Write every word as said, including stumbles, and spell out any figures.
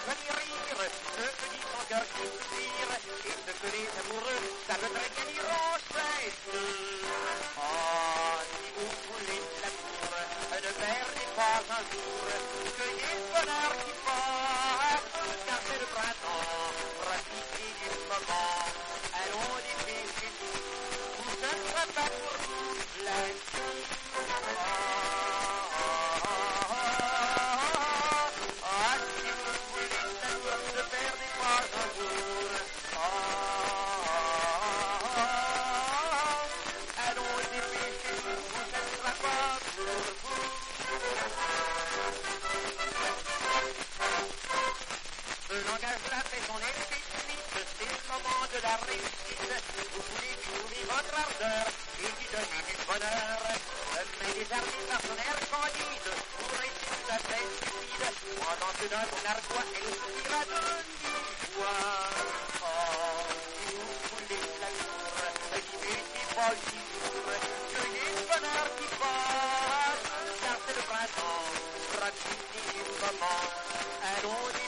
joli rire, ce que dit son cœur qui soupire, et ce que les amoureux savent très bien dire en cesse. Oh, si vous voulez de l'amour, ne perdez pas un jour, cueillez le bonheur qui passe, car c'est le printemps, profitez du moment, allons dépêchez-vous, vous ne serez pas pour vous la vie. De la réussite, vous voulez trouver votre ardeur et lui donner du bonheur. Mais désarmé par son air candide, vous restez tout à fait stupide, pendant que dans son ardois, elle soupira de dix fois. Oh, si vous voulez de l'amour, qui n'était pas si lourd, cueillez le bonheur qui passe, car c'est le printemps, profitez du moment, allons